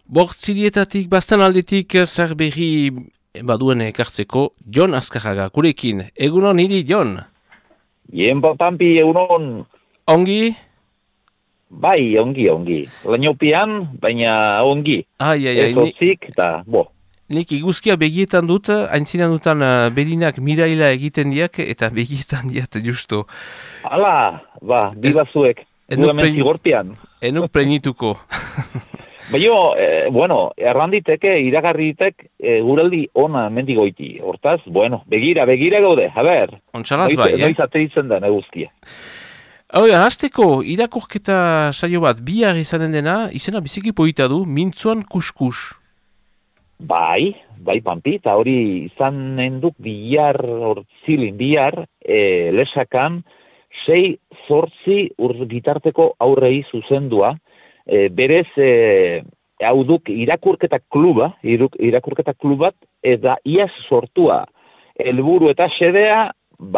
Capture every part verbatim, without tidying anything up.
Bortzirietatik, bastan aldetik, zer berri baduen ekartzeko, Jon Azkarraga, gurekin. Egunon hiri, Jon? Ien Pampi, egunon. Ongi? Bai, ongi, ongi. Lainopian, baina ongi. Ai, ai, ai, Ez hotzik, eta, bo. Nik iguzkia begietan dut, haintzinan dutan uh, berinak miraila egiten diak, eta begietan diat justo. Hala, ba, bibazuek, gu hemen zigortian. Enuk prenituko. Baina, eh, bueno, erranditeke, iragarritek, eh, guraldi ona mendigoiti. Hortaz, bueno, begira, begira gaude, a ber. Ontsalaz bai, eh? Noiz ateitzen da, neguzkia. Hau da, hasteko, irakorketa saio bat bihar izanen dena, izena biziki poita du, mintzuan kuskus. Bai, bai, Pampi, eta hori izanen duk bihar, hortzilin bihar, e, lesakan, sei zortzi ur bitarteko aurrei zuzendua, e, berez, e, hau duk irakurketa kluba, iruk, irakurketa klubat, eta iaz sortua, helburu eta xedea,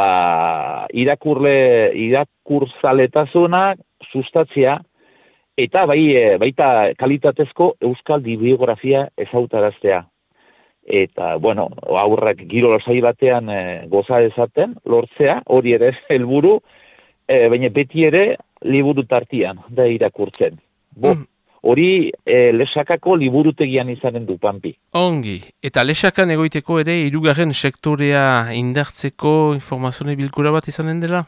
ba, irakurle, irakurzaletasuna sustatzia, eta bai, baita kalitatezko euskal bibliografia ezautaraztea. Eta, bueno, aurrak giro lasai batean e, goza ezaten, lortzea, hori ere helburu, e, baina beti ere liburu tartian, da irakurtzen. Bo, hori e, lesakako liburutegian izanen du, Pampi. Ongi, eta lesakan egoiteko ere, hirugarren sektorea indartzeko informazio bilkura bat izanen dela?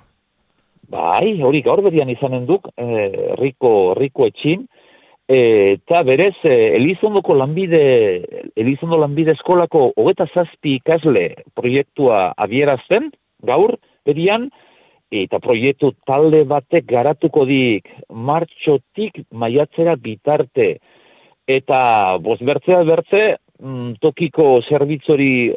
Bai, hori gaur berian izanen duk, e, riko, riko etxin, e, eta berez, e, Elizondoko lanbide, Elizondo lanbide eskolako hogeta zazpi ikasle proiektua abierazten, gaur berian, eta proiektu talde batek garatuko dik martxotik maiatzera bitarte, eta boz bertzea bertze, mm, tokiko zerbitzori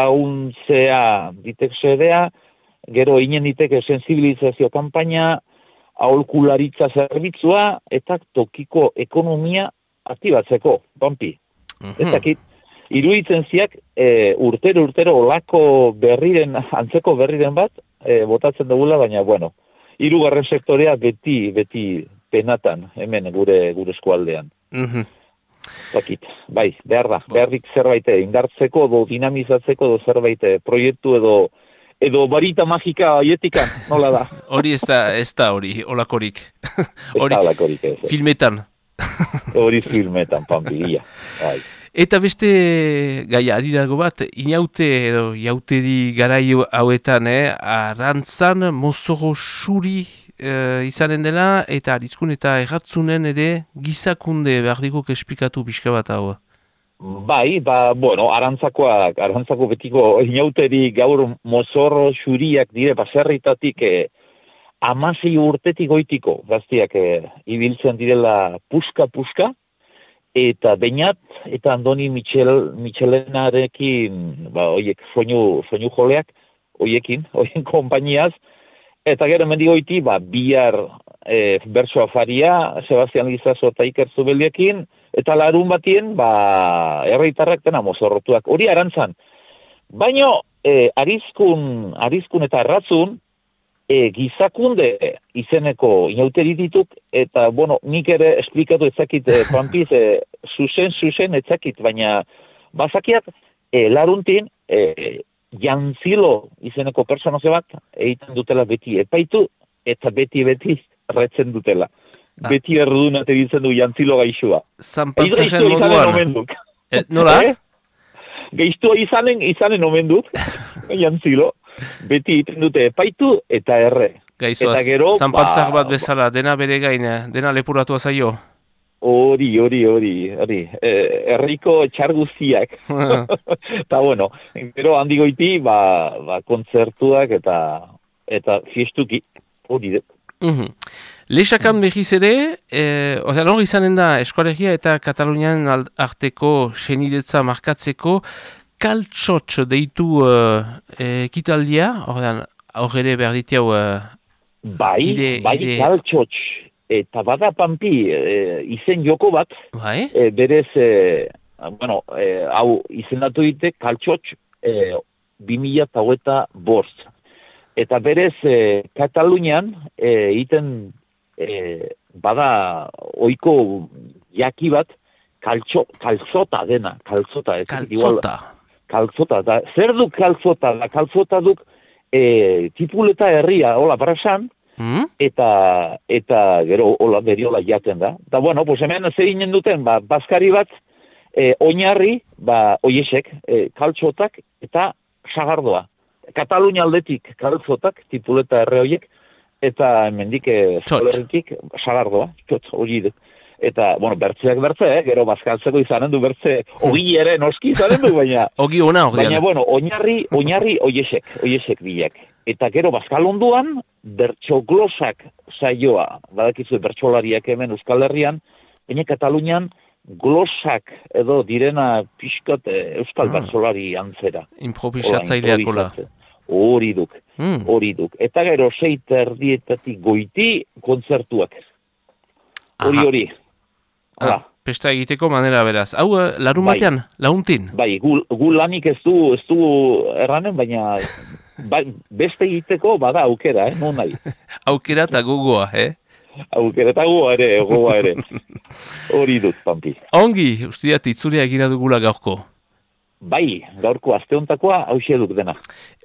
launtzea ditek sedea, gero inen diteke sensibilizazio kanpaina, aholkularitza zerbitzua, eta tokiko ekonomia aktibatzeko, Pampi. Uh-huh. Ez dakit, iruditzen ziak, e, urtero urtero olako berriren, antzeko berriren bat, e, botatzen dugula, baina, bueno, hirugarren sektorea beti, beti penatan, hemen gure, gure eskualdean. Uh-huh. Zakit, bai, behar da, beharrik zerbait indartzeko, do dinamizatzeko, do zerbait proiektu edo, edo barita magika aietikan, nola da? Hori ez da, ez da hori, olakorik. Ez da olakorik ez. Filmetan. Hori filmetan, Pampiria. Bai. Eta beste gaia, ari dago bat, inaute edo iauteri garai hauetan, eh, arantzan mozoro xuri eh, izanen dela, eta aritzkun eta erratzunen ere gizakunde behar dikok esplikatu pixka bat hau. Bai, ba, bueno, arantzakoak, arantzako betiko inauteri gaur mozorro xuriak dire, baserritatik eh, amasei urtetik goitiko, gaztiak eh, ibiltzen direla puska-puska, eta Beñat eta Andoni Michel, Michelenarekin, ba, oiek, soinu, soinu joleak, oiekin, oien konpainiaz, eta gero mendigoiti, ba, bihar e, bertso afaria, Sebastian Lizazo eta Iker Zubeliekin, eta larun batien, ba, erreitarrak dena mozorrotuak. Hori arantzan. Baina, e, arizkun, arizkun eta erratzun, e, gizakunde izeneko inauteri dituk, eta, bueno, nik ere esplikatu ezakit, e, Pampiz, e, zuzen, zuzen ezakit, baina, bazakiat, e, laruntin, e, jantzilo izeneko personaze bat, egiten dutela beti epaitu, eta beti-beti retzen dutela. Ah. Beti erduna tegitzen du jantzilo gaixua. Zanpatzaren moduan. E, nola? Eh? Gaixtua izanen, izanen omen dut, jantzilo. Beti egiten dute epaitu eta erre. Gaixoaz, zanpatzak ba, bat bezala, dena bere gain, dena lepuratua zaio. Hori, hori, hori, hori. E, erriko txar guztiak. Eta bueno, gero handigoiti, ba, ba, kontzertuak eta, eta fiestuki, hori dut. Uh-huh. Lesakan behiz ere, eh, ordean hori izanen da Eskoalegia eta Katalunian arteko senidetza markatzeko kaltxotx deitu ekitaldia, uh, ordean hor ere behar ditiau... Uh, bai, ide, bai ide... kaltxotx, eta bada Pampi e, izen joko bat, bai? e, berez, e, bueno, e, hau izendatu dite kaltxotx e, bi mila eta bost. Eta berez, e, Katalunian, egiten e, bada oiko jaki bat, kaltso, kalzota dena, kalzota. Ez, Kaltzota. Kalzota, da, zer duk kalzota, da, kalzota duk e, tipuleta herria, hola, brasan, Mm? eta, eta gero, hola, beriola jaten da. Da, bueno, pues hemen zer ginen duten, ba, bazkari bat, e, oinarri, ba, oiesek, e, kaltsotak, eta sagardoa. Katalunia aldetik kaltzotak, tipuleta herri horiek, eta hemendik eskolerritik sagardoa, txot, hori du. Eta, bueno, bertzeak bertze, eh? Gero bazkaltzeko izanen du bertze, ogi ere noski izanen du, baina... Ogi ona, ogi Baina, bueno, oinarri, oinarri oiesek, oiesek bilak. Eta gero bazkalonduan, bertxoglosak saioa, badakizu bertxolariak hemen Euskal Herrian, baina Katalunian glosak edo direna pixkat eh, Euskal Ah. bertsolari antzera. Improvisatzaileak hola. Hori duk, Mm. hori duk. Eta gero sei terdietatik goiti kontzertuak. Hori Aha. hori. Hala. Ah, pesta egiteko manera beraz. Hau, eh, larun Bai. batean, launtin. Bai, gu, gu lanik ez du, ez du erranen, baina bai, beste egiteko bada aukera, eh, non nahi. Aukera eta gogoa, eh? Aukera eta goa ere, goa ere. Hori dut, Pampi. Ongi, ustiat itzulia egira dugula gaurko. Bai, gaurko asteontakoa hauxe duk dena.